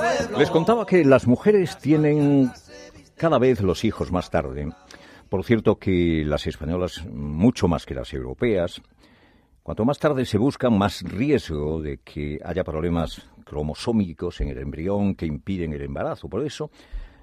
Les contaba que las mujeres tienen cada vez los hijos más tarde. Por cierto que las españolas mucho más que las europeas. Cuanto más tarde se buscan, más riesgo de que haya problemas cromosómicos en el embrión que impiden el embarazo. Por eso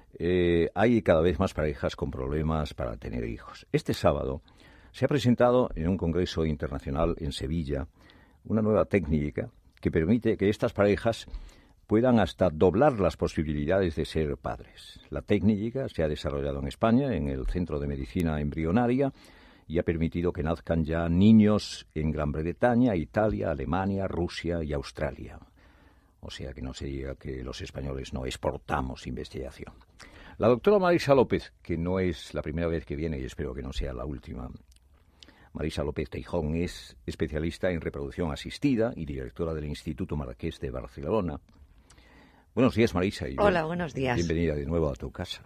hay cada vez más parejas con problemas para tener hijos. Este sábado se ha presentado en un congreso internacional en Sevilla una nueva técnica que permite que estas parejas puedan hasta doblar las posibilidades de ser padres. La técnica se ha desarrollado en España, en el Centro de Medicina Embrionaria, y ha permitido que nazcan ya niños en Gran Bretaña, Italia, Alemania, Rusia y Australia. O sea, que no se diga que los españoles no exportamos investigación. La doctora Marisa López, que no es la primera vez que viene y espero que no sea la última. Marisa López Teijón es especialista en reproducción asistida y directora del Instituto Marrakech de Barcelona. Buenos días, Marisa. Hola, buenos días. Bienvenida de nuevo a tu casa.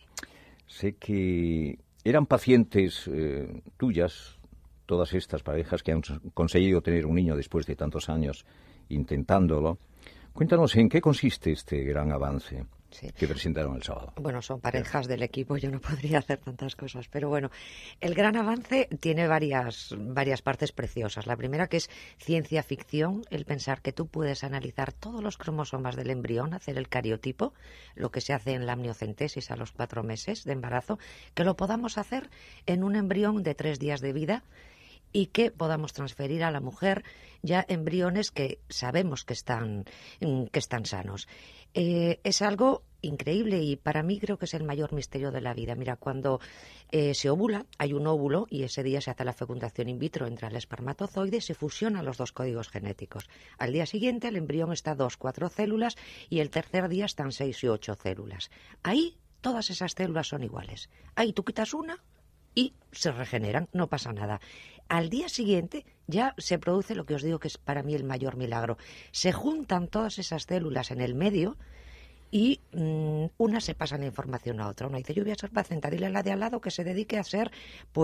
Sé que eran pacientes tuyas, todas estas parejas que han conseguido tener un niño después de tantos años intentándolo. Cuéntanos en qué consiste este gran avance que presentaron el sábado. Bueno, son parejas del equipo, yo no podría hacer tantas cosas, pero bueno, el gran avance tiene varias partes preciosas. La primera, que es ciencia ficción, el pensar que tú puedes analizar todos los cromosomas del embrión, hacer el cariotipo, lo que se hace en la amniocentesis a los 4 meses de embarazo, que lo podamos hacer en un embrión de 3 días de vida y que podamos transferir a la mujer ya embriones que sabemos que están sanos. Es algo increíble y para mí creo que es el mayor misterio de la vida. Mira, cuando se ovula, hay un óvulo y ese día se hace la fecundación in vitro, entra el espermatozoide, se fusionan los 2 códigos genéticos. Al día siguiente el embrión está 2-4 células y el tercer día están 6 y 8 células. Ahí todas esas células son iguales. Ahí tú quitas una y se regeneran, no pasa nada. Al día siguiente ya se produce lo que os digo que es para mí el mayor milagro. Se juntan todas esas células en el medio y una se pasa la información a otra. Una dice, yo voy a ser placenta, dile a la de al lado que se dedique a ser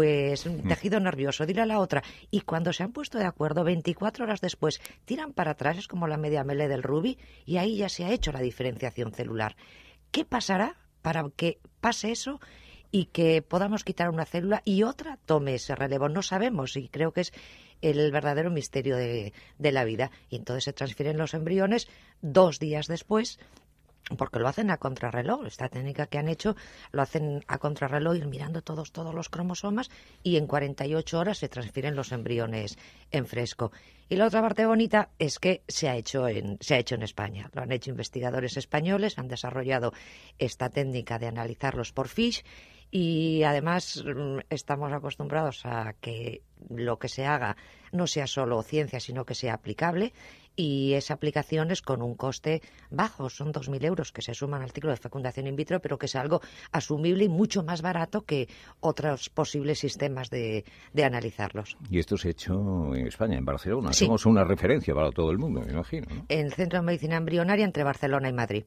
tejido nervioso, dile a la otra. Y cuando se han puesto de acuerdo, 24 horas después, tiran para atrás, es como la media mele del Rubí, y ahí ya se ha hecho la diferenciación celular. ¿Qué pasará para que pase eso y que podamos quitar una célula y otra tome ese relevo? No sabemos y creo que es el verdadero misterio de la vida. Y entonces se transfieren los embriones 2 días después, porque lo hacen a contrarreloj. Esta técnica que han hecho lo hacen a contrarreloj, ir mirando todos los cromosomas y en 48 horas se transfieren los embriones en fresco. Y la otra parte bonita es que se ha hecho en España. Lo han hecho investigadores españoles, han desarrollado esta técnica de analizarlos por FISH y además estamos acostumbrados a que lo que se haga no sea solo ciencia, sino que sea aplicable. Y esa aplicación es con un coste bajo, son 2.000 euros que se suman al ciclo de fecundación in vitro, pero que es algo asumible y mucho más barato que otros posibles sistemas de analizarlos. Y esto se ha hecho en España, en Barcelona. Sí. Somos una referencia para todo el mundo, me imagino, ¿no? En el Centro de Medicina Embrionaria entre Barcelona y Madrid.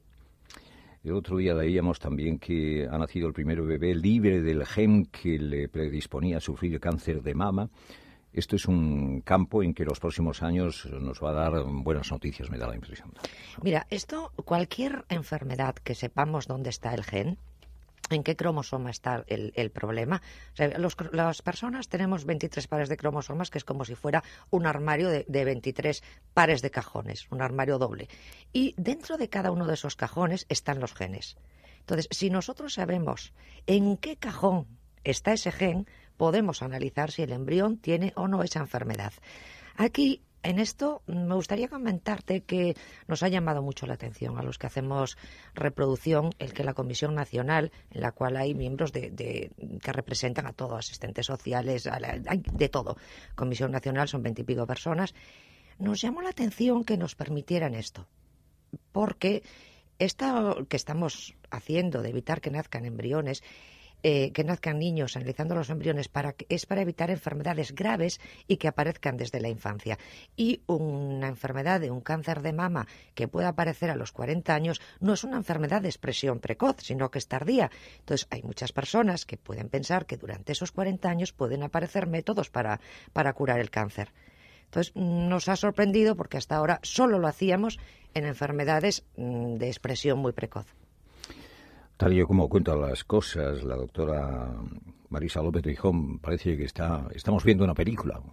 El otro día leíamos también que ha nacido el primer bebé libre del gen que le predisponía a sufrir cáncer de mama. Esto es un campo en que los próximos años nos va a dar buenas noticias, me da la impresión. Mira, cualquier enfermedad que sepamos dónde está el gen, en qué cromosoma está el problema. O sea, las personas tenemos 23 pares de cromosomas, que es como si fuera un armario de 23 pares de cajones, un armario doble. Y dentro de cada uno de esos cajones están los genes. Entonces, si nosotros sabemos en qué cajón está ese gen, podemos analizar si el embrión tiene o no esa enfermedad. Aquí, en esto, me gustaría comentarte que nos ha llamado mucho la atención a los que hacemos reproducción el que la Comisión Nacional, en la cual hay miembros que representan a todos, asistentes sociales, hay de todo. Comisión Nacional son 20 y pico personas. Nos llamó la atención que nos permitieran esto, porque esto que estamos haciendo de evitar que nazcan embriones, que nazcan niños analizando los embriones es para evitar enfermedades graves y que aparezcan desde la infancia. Y una enfermedad de un cáncer de mama que pueda aparecer a los 40 años no es una enfermedad de expresión precoz, sino que es tardía. Entonces hay muchas personas que pueden pensar que durante esos 40 años pueden aparecer métodos para curar el cáncer. Entonces, nos ha sorprendido porque hasta ahora solo lo hacíamos en enfermedades de expresión muy precoz. Tal y como cuenta las cosas, la doctora Marisa López Hijón, parece que estamos viendo una película.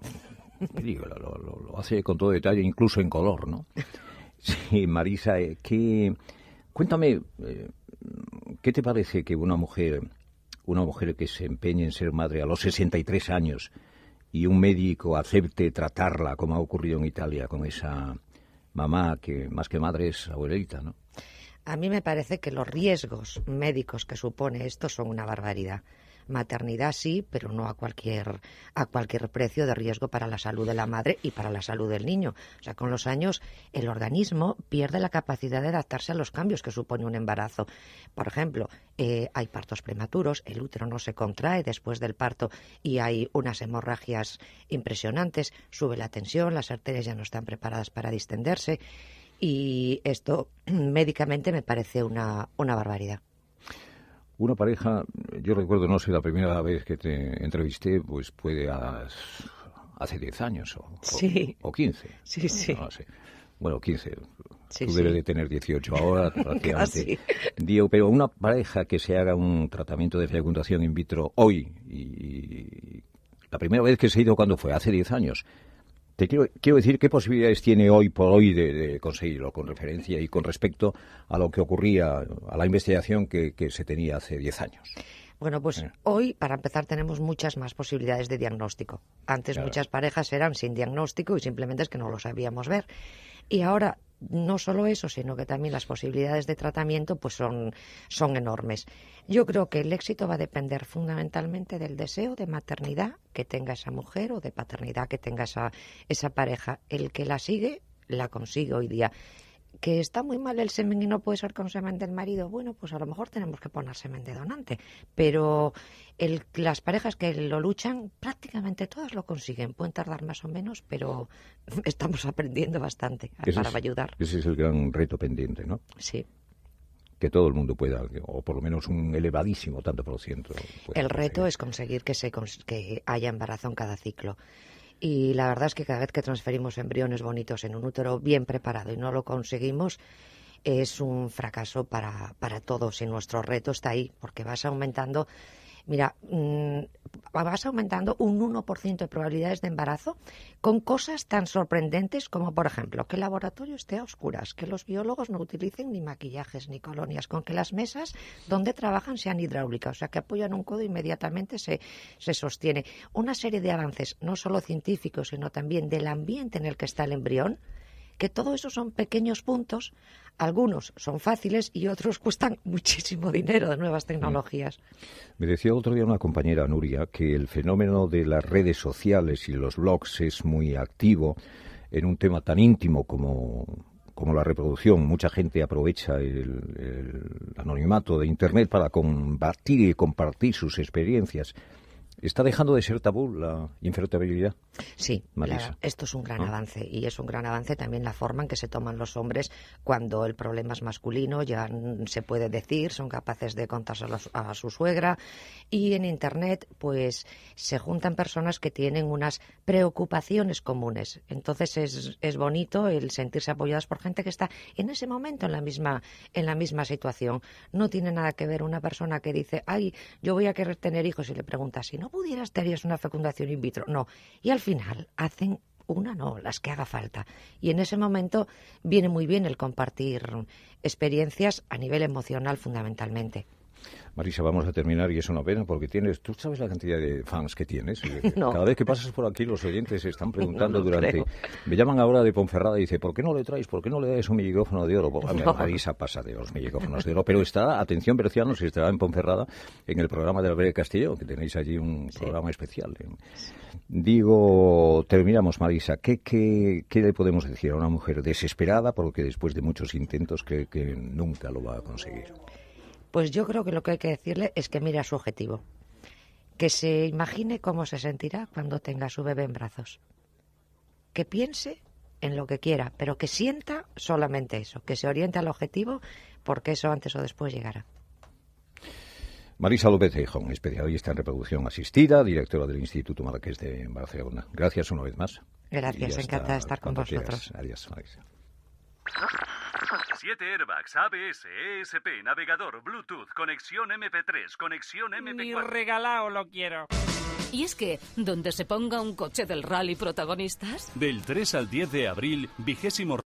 Lo hace con todo detalle, incluso en color, ¿no? Sí, Marisa, cuéntame, ¿qué te parece que una mujer que se empeñe en ser madre a los 63 años y un médico acepte tratarla, como ha ocurrido en Italia, con esa mamá que más que madre es abuelita, ¿no? A mí me parece que los riesgos médicos que supone esto son una barbaridad. Maternidad sí, pero no a cualquier precio de riesgo para la salud de la madre y para la salud del niño. O sea, con los años el organismo pierde la capacidad de adaptarse a los cambios que supone un embarazo. Por ejemplo, hay partos prematuros, el útero no se contrae después del parto y hay unas hemorragias impresionantes, sube la tensión, las arterias ya no están preparadas para distenderse y esto médicamente me parece una barbaridad. Una pareja, yo recuerdo, no sé, la primera vez que te entrevisté, pues fue hace 10 años sí. o 15. Sí, sí. No sé. Bueno, 15. Sí, Tú sí. debes de tener 18 ahora, prácticamente. Casi. Digo, pero una pareja que se haga un tratamiento de fecundación in vitro hoy, y la primera vez que se hizo, ¿cuándo fue? Hace 10 años. Te quiero decir qué posibilidades tiene hoy por hoy de conseguirlo, con referencia y con respecto a lo que ocurría, a la investigación que se tenía hace 10 años. Bueno, pues hoy, para empezar, tenemos muchas más posibilidades de diagnóstico. Antes claro. Muchas parejas eran sin diagnóstico y simplemente es que no lo sabíamos ver. Y ahora, no solo eso, sino que también las posibilidades de tratamiento pues son enormes. Yo creo que el éxito va a depender fundamentalmente del deseo de maternidad que tenga esa mujer o de paternidad que tenga esa pareja. El que la sigue, la consigue hoy día. ¿Que está muy mal el semen y no puede ser con semen del marido? Bueno, pues a lo mejor tenemos que poner semen de donante. Pero las parejas que lo luchan, prácticamente todas lo consiguen. Pueden tardar más o menos, pero estamos aprendiendo bastante para ayudar. Ese es el gran reto pendiente, ¿no? Sí. Que todo el mundo pueda, o por lo menos un elevadísimo tanto por ciento. El reto es conseguir que haya embarazo en cada ciclo. Y la verdad es que cada vez que transferimos embriones bonitos en un útero bien preparado y no lo conseguimos, es un fracaso para todos. Y nuestro reto está ahí, porque vas aumentando un 1% de probabilidades de embarazo con cosas tan sorprendentes como, por ejemplo, que el laboratorio esté a oscuras, que los biólogos no utilicen ni maquillajes ni colonias, con que las mesas donde trabajan sean hidráulicas, o sea, que apoyan un codo e inmediatamente se sostiene. Una serie de avances, no solo científicos, sino también del ambiente en el que está el embrión, que todo eso son pequeños puntos, algunos son fáciles y otros cuestan muchísimo dinero de nuevas tecnologías. Me decía otro día una compañera, Nuria, que el fenómeno de las redes sociales y los blogs es muy activo en un tema tan íntimo como la reproducción. Mucha gente aprovecha el anonimato de Internet para combatir y compartir sus experiencias. ¿Está dejando de ser tabú la infertilidad? Sí, esto es un gran avance y es un gran avance también la forma en que se toman los hombres cuando el problema es masculino, ya se puede decir, son capaces de contárselo a su suegra y en Internet pues se juntan personas que tienen unas preocupaciones comunes. Entonces es bonito el sentirse apoyadas por gente que está en ese momento en la misma situación. No tiene nada que ver una persona que dice, ay, yo voy a querer tener hijos y le pregunta, si no pudieras, ¿te harías una fecundación in vitro? No. Y al final hacen las que haga falta. Y en ese momento viene muy bien el compartir experiencias a nivel emocional fundamentalmente. Marisa, vamos a terminar y es una pena porque tú sabes la cantidad de fans que tienes. No. Cada vez que pasas por aquí los oyentes se están preguntando creo. Me llaman ahora de Ponferrada y dice, ¿por qué no le traes? ¿Por qué no le das un micrófono de oro? No. Marisa pasa de los micrófonos de oro, pero atención bercianos, estará en Ponferrada en el programa de Albert Castillo, que tenéis allí un programa especial. Digo, terminamos, Marisa. ¿Qué le podemos decir a una mujer desesperada porque después de muchos intentos cree que nunca lo va a conseguir? Pues yo creo que lo que hay que decirle es que mire a su objetivo, que se imagine cómo se sentirá cuando tenga a su bebé en brazos, que piense en lo que quiera, pero que sienta solamente eso, que se oriente al objetivo, porque eso antes o después llegará. Marisa López Hijón, especialista en reproducción asistida, directora del Instituto Marqués de Barcelona. Gracias una vez más. Gracias, encantada de estar con vosotros. Adiós, Marisa. 7 airbags, ABS, ESP, navegador, Bluetooth, conexión MP3, conexión MP4. Ni regalado lo quiero. Y es que, donde se ponga un coche del rally protagonistas... Del 3 al 10 de abril, 20º